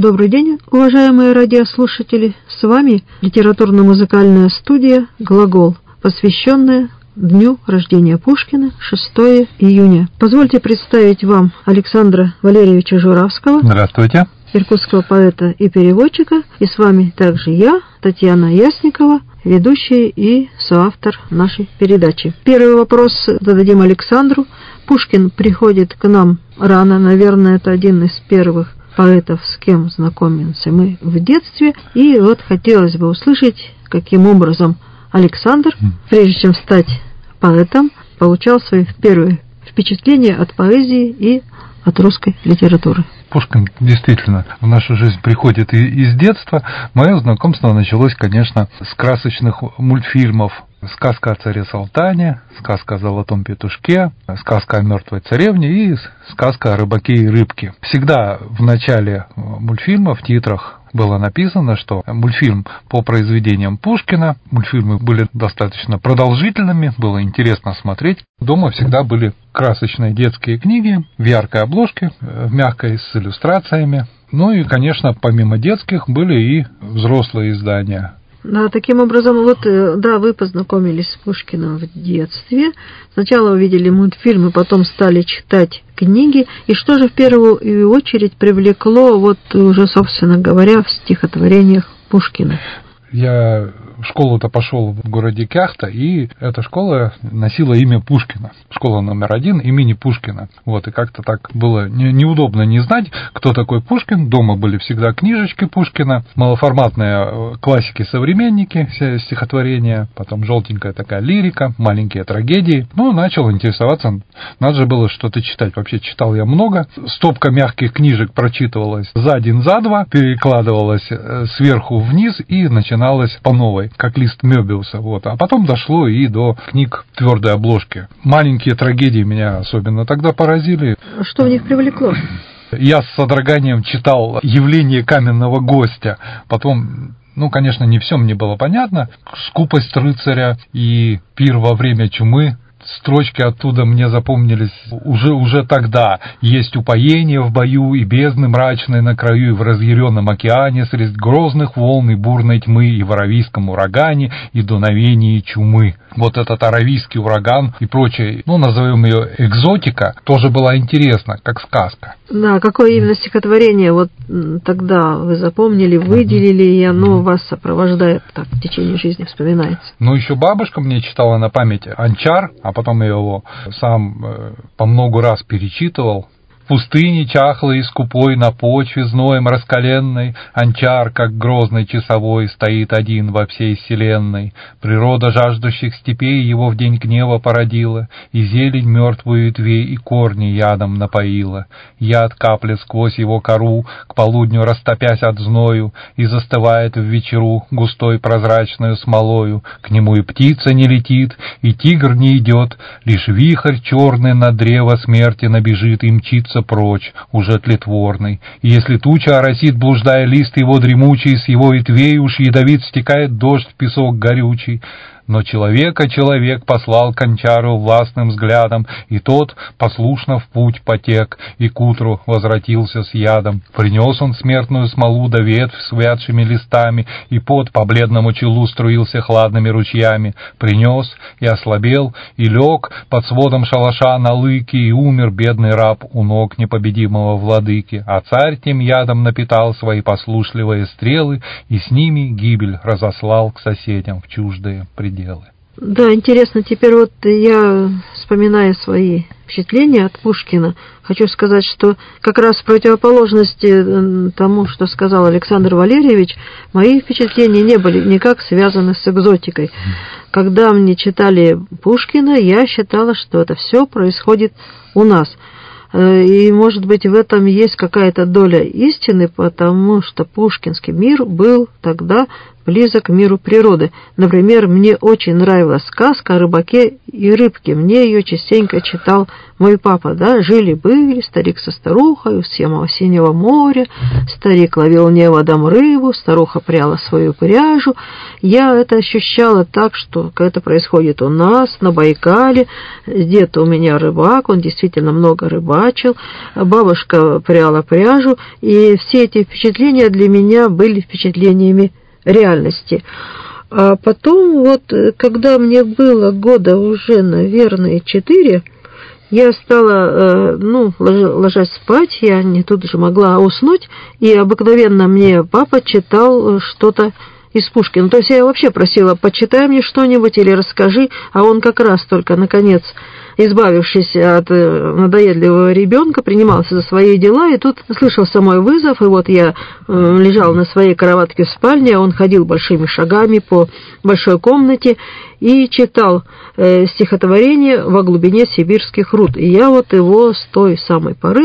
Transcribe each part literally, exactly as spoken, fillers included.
Добрый день, уважаемые радиослушатели! С вами литературно-музыкальная студия «Глагол», посвященная Дню рождения Пушкина, шестого июня. Позвольте представить вам Александра Валерьевича Журавского. Здравствуйте. Иркутского поэта и переводчика. И с вами также я, Татьяна Ясникова, ведущая и соавтор нашей передачи. Первый вопрос зададим Александру. Пушкин приходит к нам рано, наверное, это один из первых поэтов, с кем знакомимся мы в детстве. И вот хотелось бы услышать, каким образом Александр, прежде чем стать поэтом, получал свои первые впечатления от поэзии и от русской литературы. Пушкин действительно в нашу жизнь приходит и из детства. Мое знакомство началось, конечно, с красочных мультфильмов. Сказка о царе Салтане, сказка о золотом петушке, сказка о мертвой царевне и сказка о рыбаке и рыбке. Всегда в начале мультфильма, в титрах, было написано, что мультфильм по произведениям Пушкина. Мультфильмы были достаточно продолжительными, было интересно смотреть. Дома всегда были красочные детские книги в яркой обложке, в мягкой, с иллюстрациями. Ну и, конечно, помимо детских были и взрослые издания. Да, таким образом, вот, да, вы познакомились с Пушкиным в детстве. Сначала увидели мультфильмы, потом стали читать книги. И что же в первую очередь привлекло, вот уже, собственно говоря, в стихотворениях Пушкина? Я в школу-то пошел в городе Кяхта, и эта школа носила имя Пушкина. Школа номер один имени Пушкина. Вот, и как-то так было не, неудобно не знать, кто такой Пушкин. Дома были всегда книжечки Пушкина, малоформатные классики-современники, все стихотворения, потом желтенькая такая лирика, маленькие трагедии. Ну, начал интересоваться, надо же было что-то читать. Вообще читал я много. Стопка мягких книжек прочитывалась за день, за два, перекладывалась сверху вниз и начиналась по новой, как лист Мёбиуса, вот. А потом дошло и до книг твердой обложки. Маленькие трагедии меня особенно тогда поразили. Что в них привлекло? Я с содроганием читал «Явление каменного гостя», потом... Ну, конечно, не все мне было понятно. «Скупость рыцаря» и «Пир во время чумы». Строчки оттуда мне запомнились уже, уже тогда. Есть упоение в бою и бездны мрачной на краю, и в разъяренном океане среди грозных волн и бурной тьмы, и в аравийском урагане, и дуновении чумы. Вот этот аравийский ураган и прочее, ну, назовем ее экзотика, тоже была интересна, как сказка. Да, какое именно стихотворение вот тогда вы запомнили, выделили, и оно вас сопровождает так в течение жизни, вспоминается? Ну, еще бабушка мне читала на память «Анчар», а потом я его сам по много раз перечитывал. В пустыне чахлой и скупой, на почве зноем раскаленной, Анчар, как грозный часовой, стоит один во всей вселенной. Природа жаждущих степей его в день гнева породила, и зелень мертвую ветвей и корни ядом напоила. Яд капля сквозь его кору, к полудню растопясь от зною, и застывает в вечеру густой прозрачную смолою. К нему и птица не летит, и тигр не идет, лишь вихрь черный на древо смерти набежит и мчится прочь, уже тлетворный. И если туча оросит, блуждая лист его дремучий, с его ветвей уж ядовит стекает дождь в песок горючий. Но человека человек послал к Анчару властным взглядом, и тот послушно в путь потек, и к утру возвратился с ядом. Принес он смертную смолу да ветвь с вятшими листами, и пот по бледному челу струился хладными ручьями. Принес и ослабел, и лег под сводом шалаша на лыке, и умер бедный раб у ног непобедимого владыки. А царь тем ядом напитал свои послушливые стрелы, и с ними гибель разослал к соседям в чуждые пределы. Да, интересно, теперь вот я, вспоминая свои впечатления от Пушкина, хочу сказать, что как раз в противоположности тому, что сказал Александр Валерьевич, мои впечатления не были никак связаны с экзотикой. Когда мне читали Пушкина, я считала, что это все происходит у нас. И, может быть, в этом есть какая-то доля истины, потому что пушкинский мир был тогда близок к миру природы. Например, мне очень нравилась сказка о рыбаке и рыбке. Мне ее частенько читал мой папа. Да? Жили-были старик со старухой у самого синего моря. Старик ловил неводом рыбу, старуха пряла свою пряжу. Я это ощущала так, что это происходит у нас, на Байкале. Дед у меня рыбак, он действительно много рыбачил. Бабушка пряла пряжу. И все эти впечатления для меня были впечатлениями реальности. А потом, вот, когда мне было года уже, наверное, четыре, я стала, ну, ложась спать, я не тут же могла уснуть, и обыкновенно мне папа читал что-то из Пушкина. То есть я вообще просила, почитай мне что-нибудь или расскажи, а он как раз только, наконец, избавившись от надоедливого ребенка, принимался за свои дела, и тут слышался мой вызов, и вот я э, лежал на своей кроватке в спальне, а он ходил большими шагами по большой комнате и читал э, стихотворение «Во глубине сибирских руд». И я вот его с той самой поры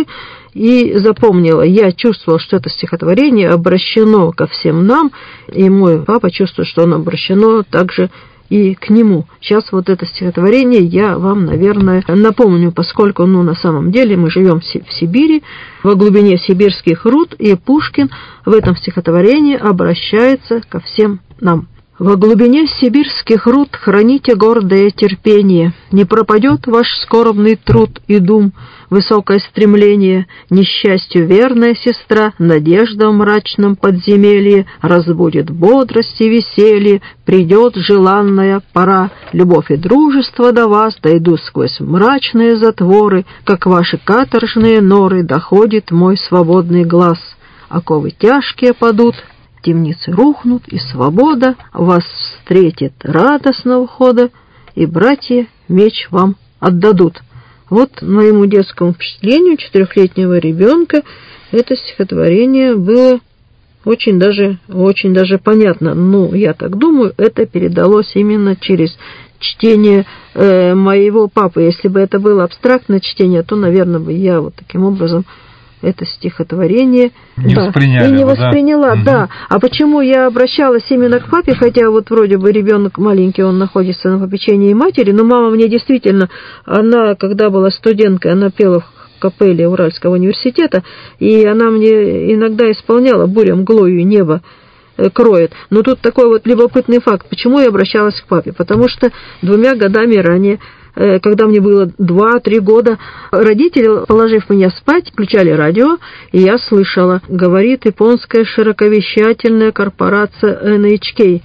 и запомнила. Я чувствовала, что это стихотворение обращено ко всем нам, и мой папа чувствует, что оно обращено также и к нему. Сейчас вот это стихотворение я вам, наверное, напомню, поскольку, ну, на самом деле мы живем в Сибири, во глубине сибирских руд, и Пушкин в этом стихотворении обращается ко всем нам. Во глубине сибирских руд храните гордое терпение, не пропадет ваш скорбный труд и дум, высокое стремление, несчастью верная сестра, надежда в мрачном подземелье разбудит бодрость и веселье, придет желанная пора, любовь и дружество до вас дойдут сквозь мрачные затворы, как ваши каторжные норы доходит мой свободный глаз, оковы тяжкие падут, темницы рухнут, и свобода вас встретит радостного хода, и братья меч вам отдадут. Вот моему детскому впечатлению четырехлетнего ребенка это стихотворение было очень даже, очень даже понятно. Ну, я так думаю, это передалось именно через чтение э, моего папы. Если бы это было абстрактное чтение, то, наверное, бы я вот таким образом это стихотворение не да, и не его, восприняла, да? да. А почему я обращалась именно к папе, хотя вот вроде бы ребенок маленький, он находится на попечении матери, но мама мне действительно, она, когда была студенткой, она пела в капелле Уральского университета, и она мне иногда исполняла «Буря мглою небо кроет». Но тут такой вот любопытный факт. Почему я обращалась к папе? Потому что двумя годами ранее, когда мне было два-три года, родители, положив меня спать, включали радио, и я слышала, говорит японская широковещательная корпорация эн эйч кей.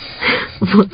Вот.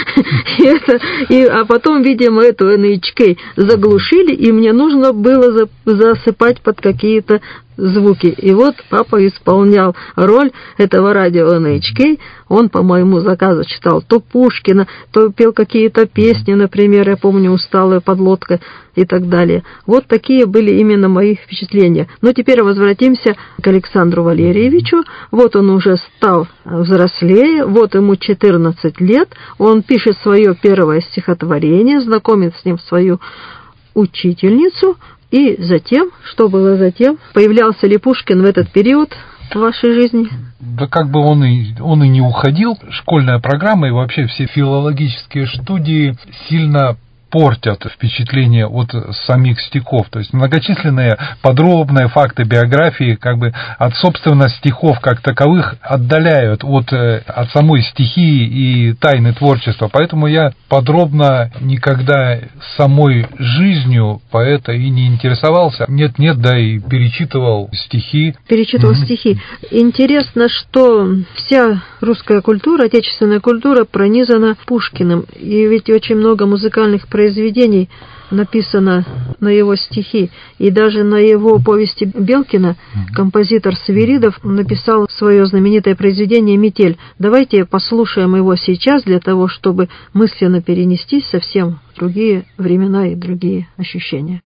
И это, и, а потом, видимо, эту эн эйч кей заглушили, и мне нужно было за, засыпать под какие-то звуки. И вот папа исполнял роль этого радио эн эйч кей. Он по моему заказу читал то Пушкина, то пел какие-то песни, например, я помню «Усталая подлодка» и так далее. Вот такие были именно мои впечатления. Но теперь возвратимся к Александру Валерьевичу. Вот он уже стал взрослее, вот ему четырнадцать лет. Он пишет свое первое стихотворение, знакомит с ним свою учительницу. И затем, что было затем? Появлялся ли Пушкин в этот период в вашей жизни? Да как бы он и, он и не уходил. Школьная программа и вообще все филологические студии сильно портят впечатление от самих стихов. То есть многочисленные подробные факты биографии как бы от, собственно, стихов как таковых отдаляют от, от самой стихии и тайны творчества. Поэтому я подробно никогда самой жизнью поэта и не интересовался. Нет-нет, да и перечитывал стихи. Перечитывал mm-hmm. стихи. Интересно, что вся русская культура, отечественная культура пронизана Пушкиным. И ведь очень много музыкальных произведений написано на его стихи. И даже на его повести Белкина композитор Свиридов написал свое знаменитое произведение «Метель». Давайте послушаем его сейчас для того, чтобы мысленно перенестись совсем в другие времена и другие ощущения.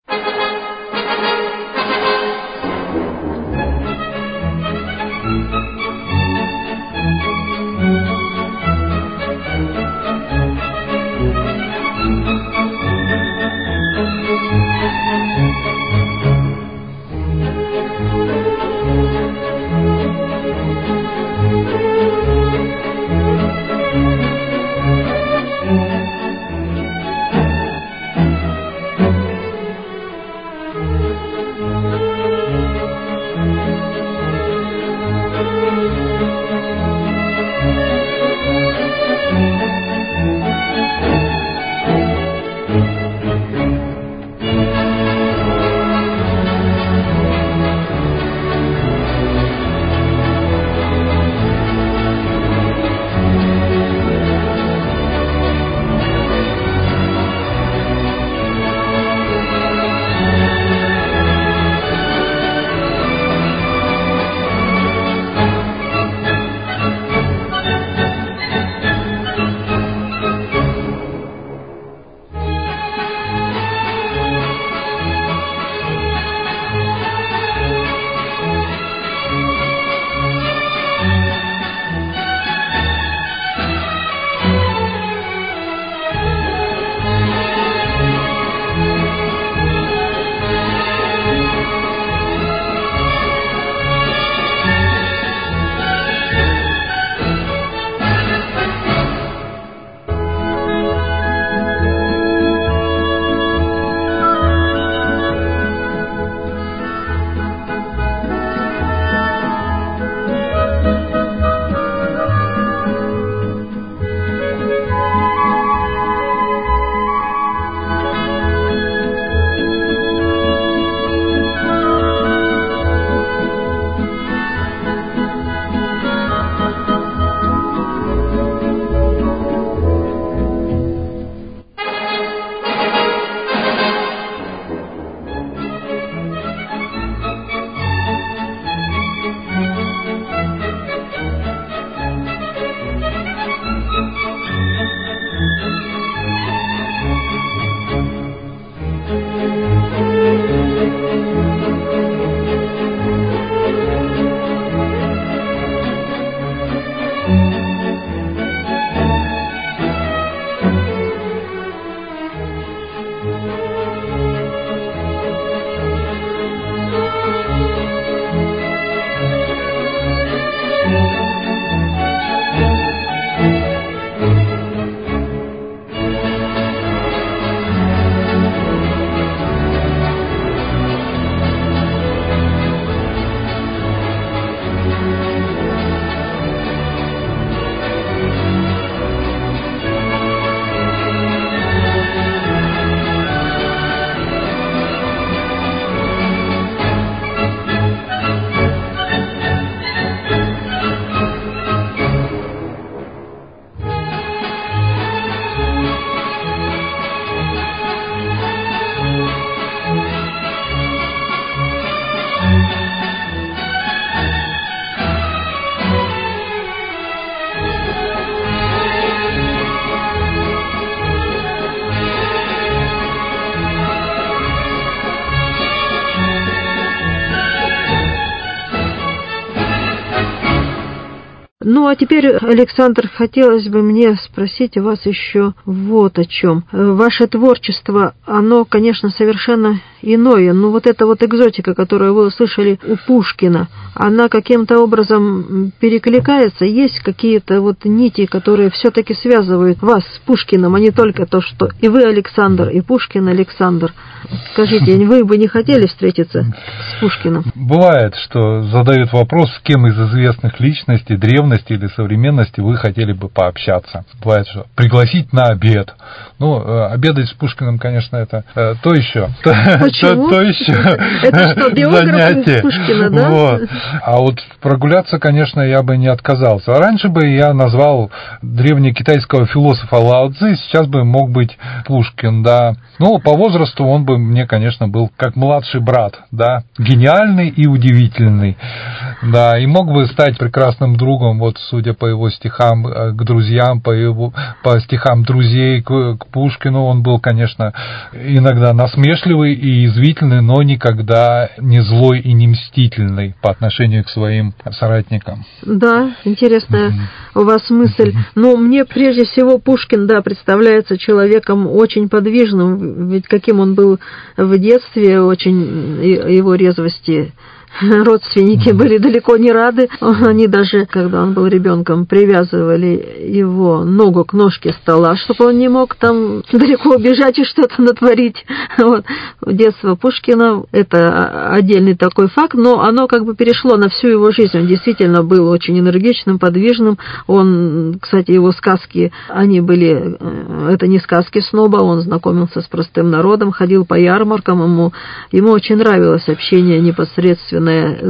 Ну, а теперь, Александр, хотелось бы мне спросить у вас еще вот о чем. Ваше творчество, оно, конечно, совершенно иное, но вот эта вот экзотика, которую вы услышали у Пушкина, она каким-то образом перекликается? Есть какие-то вот нити, которые все-таки связывают вас с Пушкиным, а не только то, что и вы Александр, и Пушкин Александр? Скажите, вы бы не хотели встретиться с Пушкиным? Бывает, что задают вопрос, с кем из известных личностей, древности или современности вы хотели бы пообщаться. Бывает, что пригласить на обед. Ну, обедать с Пушкиным, конечно, это э, то еще. Почему? То, то еще это что, биограф Пушкина, да? Вот. А вот прогуляться, конечно, я бы не отказался. Раньше бы я назвал древнекитайского философа Лао Цзы, сейчас бы мог быть Пушкин, да. Ну, по возрасту он бы мне, конечно, был как младший брат, да, гениальный и удивительный, да, и мог бы стать прекрасным другом, вот, судя по его стихам, к друзьям, по его, по стихам друзей к, к Пушкину, он был, конечно, иногда насмешливый и язвительный, но никогда не злой и не мстительный по отношению к своим соратникам. Да, интересная mm-hmm. у вас мысль. Mm-hmm. Но мне прежде всего Пушкин, да, представляется человеком очень подвижным, ведь каким он был в детстве, очень его резвости. Родственники были далеко не рады. Они даже, когда он был ребенком, привязывали его ногу к ножке стола, чтобы он не мог там далеко убежать и что-то натворить. Вот. Детство Пушкина – это отдельный такой факт, но оно как бы перешло на всю его жизнь. Он действительно был очень энергичным, подвижным. Он, кстати, его сказки, они были, это не сказки сноба, он знакомился с простым народом, ходил по ярмаркам, ему, ему очень нравилось общение непосредственно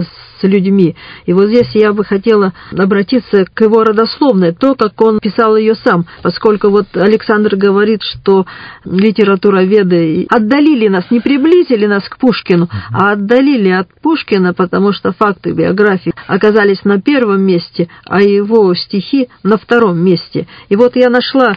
с людьми. И вот здесь я бы хотела обратиться к его родословной, то, как он писал ее сам, поскольку вот Александр говорит, что литературоведы отдалили нас, не приблизили нас к Пушкину, а отдалили от Пушкина, потому что факты биографии оказались на первом месте, а его стихи на втором месте. И вот я нашла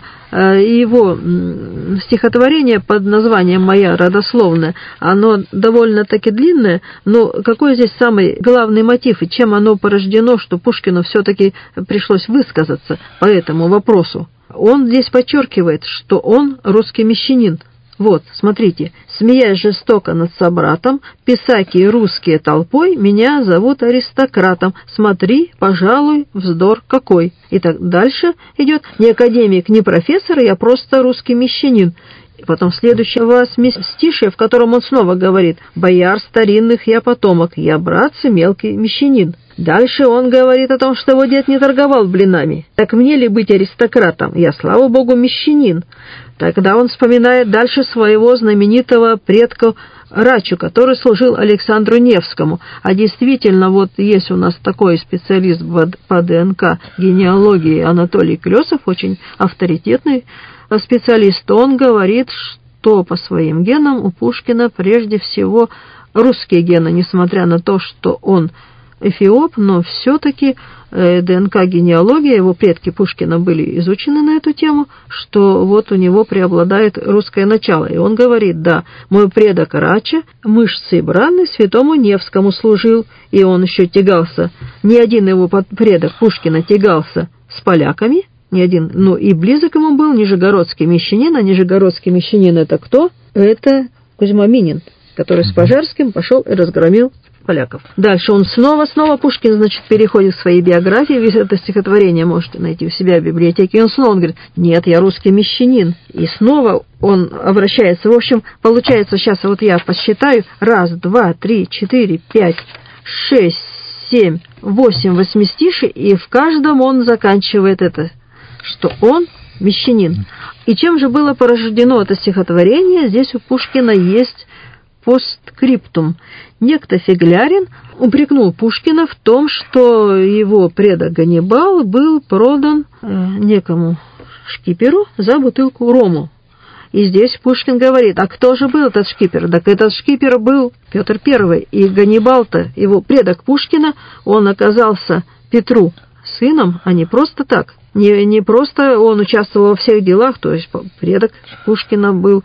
его стихотворение под названием «Моя родословная». Оно довольно-таки длинное, но какой здесь самый главный мотив и чем оно порождено, что Пушкину все-таки пришлось высказаться по этому вопросу? Он здесь подчеркивает, что он русский мещанин. Вот, смотрите, смеясь жестоко над собратом, писаки русские толпой меня зовут аристократом. Смотри, пожалуй, вздор какой. И так дальше идет. Не академик, не профессор, я просто русский мещанин. И потом следующего стишия, в котором он снова говорит: бояр старинных я потомок, я братцы мелкий мещанин. Дальше он говорит о том, что его дед не торговал блинами. Так мне ли быть аристократом? Я, слава богу, мещанин. Тогда он вспоминает дальше своего знаменитого предка Рачу, который служил Александру Невскому. А действительно, вот есть у нас такой специалист по ДНК генеалогии Анатолий Клёсов, очень авторитетный специалист. Он говорит, что по своим генам у Пушкина прежде всего русские гены, несмотря на то, что он эфиоп, но все-таки ДНК-генеалогия, его предки Пушкина были изучены на эту тему, что вот у него преобладает русское начало. И он говорит: да, мой предок Рача, мышцы браны, святому Невскому служил, и он еще тягался, ни один его предок Пушкина тягался с поляками, ни один, ну и близок ему был нижегородский мещанин, а нижегородский мещанин это кто? Это Кузьма Минин, который с Пожарским пошел и разгромил поляков. Дальше он снова-снова, Пушкин, значит, переходит к своей биографии, весь это стихотворение можете найти у себя в библиотеке, и он снова говорит: нет, я русский мещанин. И снова он обращается, в общем, получается, сейчас вот я посчитаю, раз, два, три, четыре, пять, шесть, семь, восемь восьмистишей, и в каждом он заканчивает это, что он мещанин. И чем же было порождено это стихотворение? Здесь у Пушкина есть постскриптум. Некто Фиглярин упрекнул Пушкина в том, что его предок Ганнибал был продан э, некому шкиперу за бутылку рому. И здесь Пушкин говорит: а кто же был этот шкипер? Так этот шкипер был Петр Первый. И Ганнибал-то, его предок Пушкина, он оказался Петру сыном, а не просто так. Не, не просто он участвовал во всех делах, то есть предок Пушкина был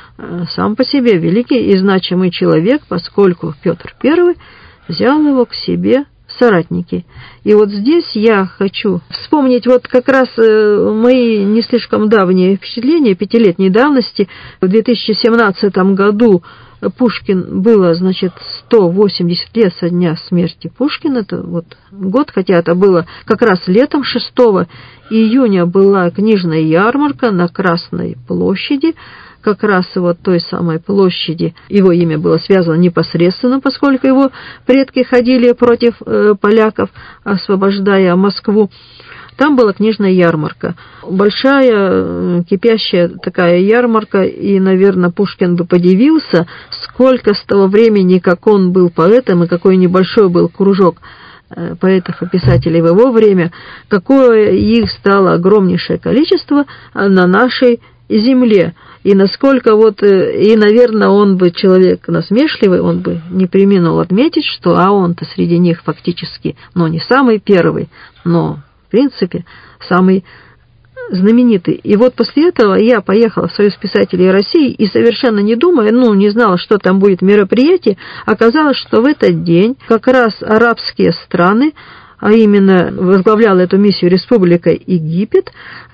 сам по себе великий и значимый человек, поскольку Петр Первый взял его к себе соратники. И вот здесь я хочу вспомнить вот как раз мои не слишком давние впечатления пятилетней давности. В две тысячи семнадцатом году Пушкин было, значит, сто восемьдесят лет со дня смерти Пушкина. Это вот год, хотя это было как раз летом, шестого июня была книжная ярмарка на Красной площади. Как раз вот той самой площади его имя было связано непосредственно, поскольку его предки ходили против э, поляков, освобождая Москву. Там была книжная ярмарка. Большая, кипящая такая ярмарка, и, наверное, Пушкин бы подивился, сколько с того времени, как он был поэтом, и какой небольшой был кружок поэтов и писателей в его время, какое их стало огромнейшее количество на нашей земле. И насколько вот, и, наверное, он бы, человек насмешливый, он бы не преминул отметить, что а он-то среди них фактически, ну, не самый первый, но, в принципе, самый знаменитый. И вот после этого я поехала в Союз писателей России и совершенно не думая, ну, не знала, что там будет мероприятие, оказалось, что в этот день как раз арабские страны, а именно возглавляла эту миссию Республика Египет,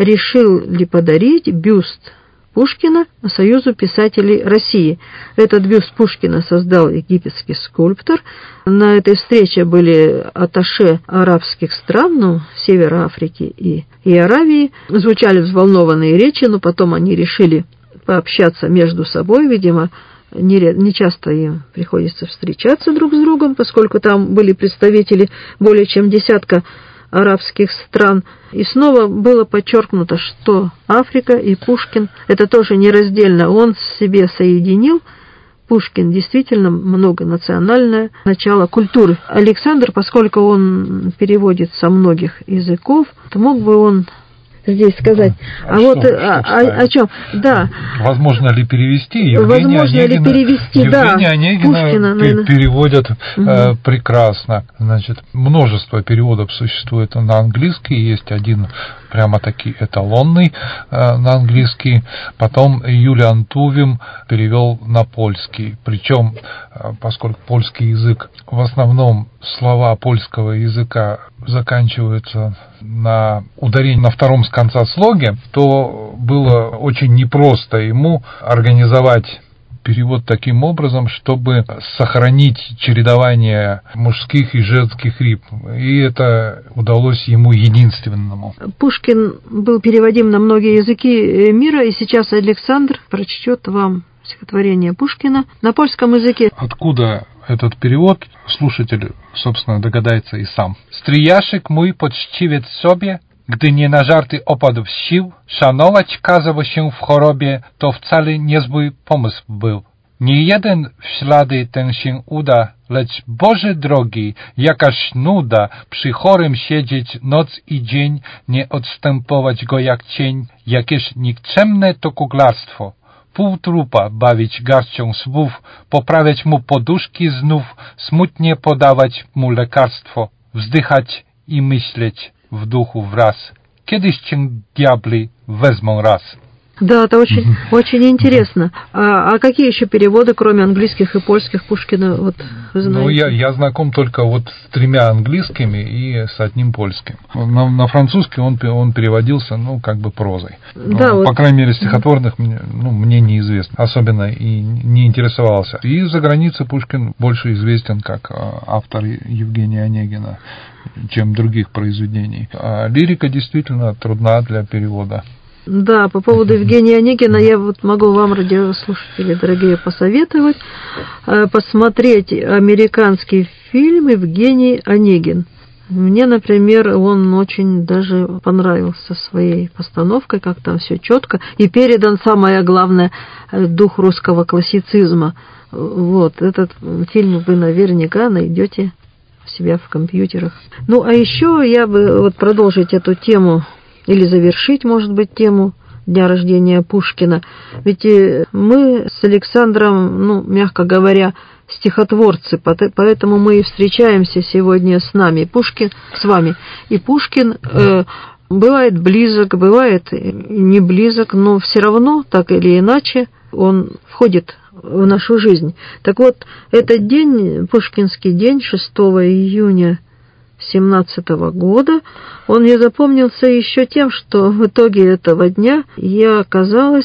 решили подарить бюст Пушкина Союзу писателей России. Этот бюст Пушкина создал египетский скульптор. На этой встрече были атташе арабских стран, ну, Севера Африки и, и Аравии. Звучали взволнованные речи, но потом они решили пообщаться между собой, видимо, не, не часто им приходится встречаться друг с другом, поскольку там были представители более чем десятка арабских стран. И снова было подчеркнуто, что Африка и Пушкин – это тоже нераздельно. Он в себе соединил, Пушкин действительно многонациональное начало культуры. Александр, поскольку он переводит со многих языков, то мог бы он здесь сказать. А, а вот что, а, что о, о чем? Да. Возможно ли перевести? Евгения Возможно Онегина, ли перевести? Евгения Да. Онегина Пушкина, пер, переводят угу. э, прекрасно. Значит, множество переводов существует на английский. Есть один прямо-таки эталонный э, на английский. Потом Юлиан Тувим перевел на польский. Причем, э, поскольку польский язык, в основном слова польского языка заканчиваются на ударении на втором с конца слоге, то было очень непросто ему организовать перевод таким образом, чтобы сохранить чередование мужских и женских рифм. И это удалось ему единственному. Пушкин был переводим на многие языки мира, и сейчас Александр прочтет вам стихотворение Пушкина на польском языке. Откуда этот перевод, слушатель, собственно, догадается и сам. «Stryjaszek mój poczciwiec sobie, gdy nie na żarty opadł z sił, szanować kazał się w chorobie, to wcale niezły pomysł był. Nie jeden w ślady ten się uda, lecz Boże drogi, jakaż nuda, przy chorym siedzieć noc i dzień, nie odstępować go jak cień, jakież nikczemne to kuglarstwo. Pół trupa bawić garścią słów, poprawiać mu poduszki znów, smutnie podawać mu lekarstwo, wzdychać i myśleć w duchu wraz. Kiedyś cię diabli wezmą raz». Да, это очень, очень интересно. А, а какие еще переводы, кроме английских и польских, Пушкина, вот, вы знаете? Ну, я, я знаком только вот с тремя английскими и с одним польским. На, на французский он, он переводился, ну, как бы прозой. Да, ну, вот. По крайней мере, стихотворных мне, ну, мне неизвестно. Особенно и не интересовался. И за границей Пушкин больше известен как автор Евгения Онегина, чем других произведений. А лирика действительно трудна для перевода. Да, по поводу Евгения Онегина я вот могу вам, радиослушатели дорогие, посоветовать посмотреть американский фильм «Евгений Онегин». Мне, например, он очень даже понравился своей постановкой, как там все четко, и передан, самое главное, дух русского классицизма. Вот, этот фильм вы наверняка найдете у себя в компьютерах. Ну, а еще я бы вот продолжить эту тему, или завершить, может быть, тему дня рождения Пушкина. Ведь мы с Александром, ну, мягко говоря, стихотворцы, поэтому мы и встречаемся сегодня с нами, Пушкин, с вами. И Пушкин э, бывает близок, бывает не близок, но все равно, так или иначе, он входит в нашу жизнь. Так вот, этот день, пушкинский день, шестого июня семнадцатого года. Он мне запомнился еще тем, что в итоге этого дня я оказалась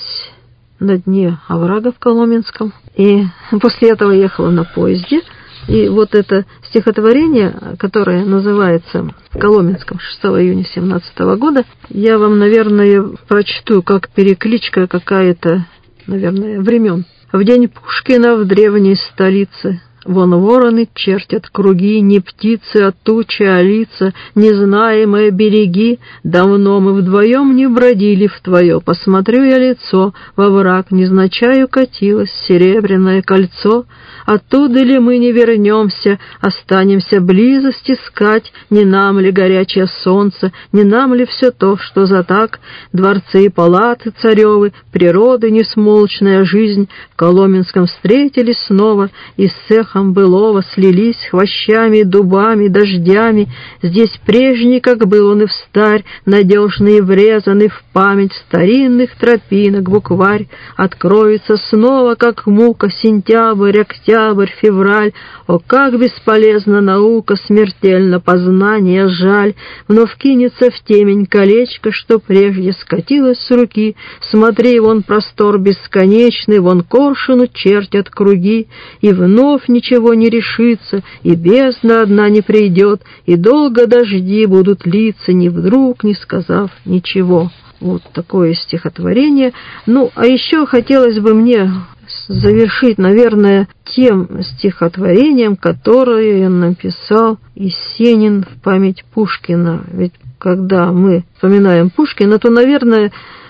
на дне оврага в Коломенском, и после этого ехала на поезде. И вот это стихотворение, которое называется «В Коломенском» шестого июня семнадцатого года, я вам, наверное, прочту как перекличка какая-то, наверное, времен. В день Пушкина в древней столице вон вороны чертят круги, не птицы, а тучи, а лица, незнаемые береги. Давно мы вдвоем не бродили в твое, посмотрю я лицо, во враг незначаю катилось серебряное кольцо. Оттуда ли мы не вернемся, останемся близость искать? Не нам ли горячее солнце, не нам ли все то, что за так? Дворцы и палаты царевы, природы несмолчная жизнь в Коломенском встретились снова, и с цехом былого слились хвощами, дубами, дождями. Здесь прежний, как был он и встарь, надежный и врезанный в память старинных тропинок букварь. Откроется снова, как мука, сентябрь, октябрь, февраль. О, как бесполезна наука, смертельно познание, жаль. Вновь кинется в темень колечко, что прежде скатилось с руки. Смотри, вон простор бесконечный, вон коршуну чертят круги. И вновь ничего не решится, и бездна одна не придет, и долго дожди будут литься, ни вдруг не сказав ничего. Вот такое стихотворение. Ну, а еще хотелось бы мне завершить, наверное, тем стихотворением, которое написал Есенин в память Пушкина. Ведь когда мы вспоминаем Пушкина, то, наверное,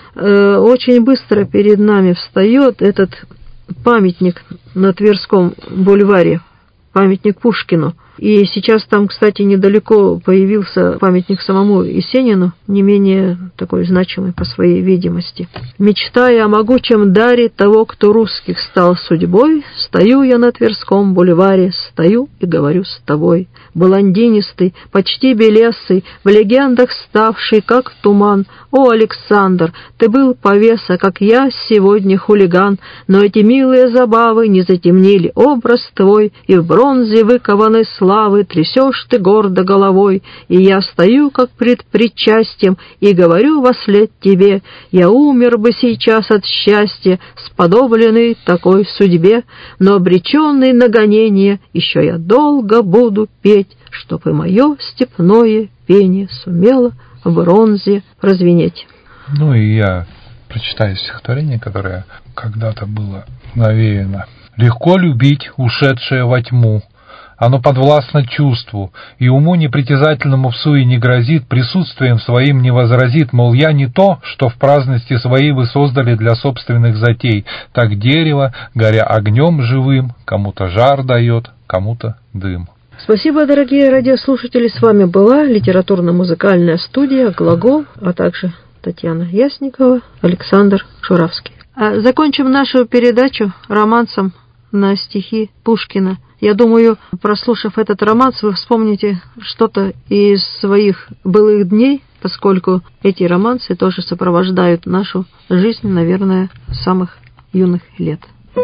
очень быстро перед нами встает этот памятник на Тверском бульваре, памятник Пушкину. И сейчас там, кстати, недалеко появился памятник самому Есенину, не менее такой значимый по своей видимости. «Мечтая о могучем даре того, кто русских стал судьбой, стою я на Тверском бульваре, стою и говорю с тобой. Блондинистый, почти белесый, в легендах ставший, как туман. О, Александр, ты был повеса, как я сегодня хулиган, но эти милые забавы не затемнили образ твой, и в бронзе выкованной славы трясешь ты гордо головой, и я стою, как пред причастием, и говорю вослед тебе, я умер бы сейчас от счастья, сподобленный такой судьбе, но обреченный на гонение, еще я долго буду петь, чтоб и мое степное пение сумело в бронзе прозвенеть». Ну и я прочитаю стихотворение, которое когда-то было навеяно. «Легко любить, ушедшее во тьму. Оно подвластно чувству, и уму непритязательному в суе не грозит, присутствием своим не возразит, мол, я не то, что в праздности своей вы создали для собственных затей. Так дерево, горя огнем живым, кому-то жар дает, кому-то дым». Спасибо, дорогие радиослушатели. С вами была литературно-музыкальная студия «Глагол», а также Татьяна Ясникова, Александр Шуравский. А закончим нашу передачу романсом на стихи Пушкина. Я думаю, прослушав этот романс, вы вспомните что-то из своих былых дней, поскольку эти романсы тоже сопровождают нашу жизнь, наверное, с самых юных лет.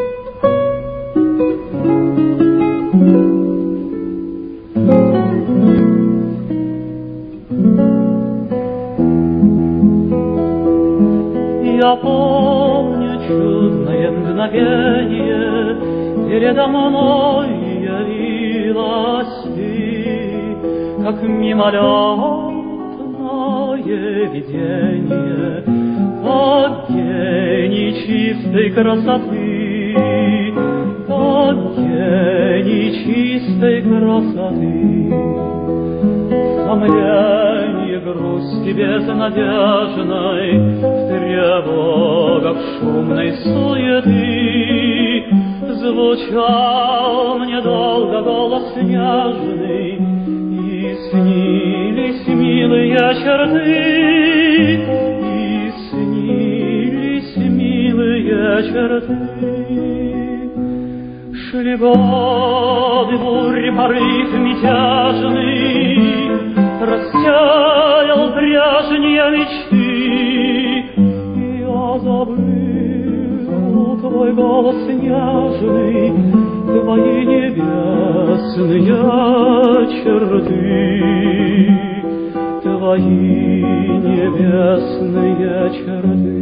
Я помню чудное мгновение, передо мной явилась ты, как мимолетное видение, как гений чистой красоты, как гений чистой красоты. Сомнение, грусти безнадежной, в тревогах шумной суеты звучал мне долго голос нежный, и снились милые черты, и снились милые черты. Шли годы, бурь, порыв мятежный, рассеял прежние мечты. Я забыл твой голос нежный, твои небесные черты, твои небесные черты.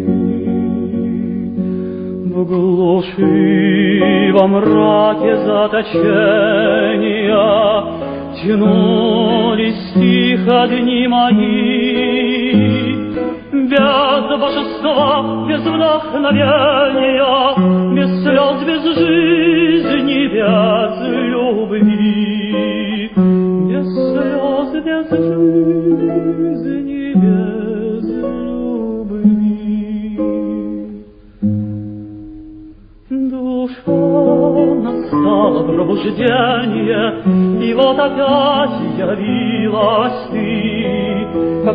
В глуши, во мраке заточения тянулись тихо дни мои, без божества, без вдохновения, без слез, без жизни, без любви, без слез, без жизни, без любви. Душа настала пробуждение, и вот опять явилась ты, как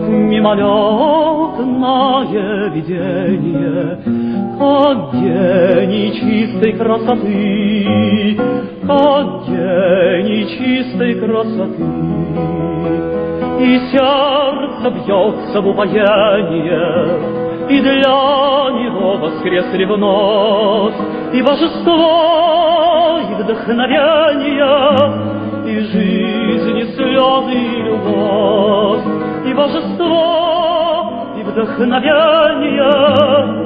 мимолетное видение, как гений чистой красоты, как гений чистой красоты. И сердце бьется в упоение, и для него воскресли вновь и божество, и вдохновение, и жизнь, и слезы, и любовь, и божество, и вдохновение,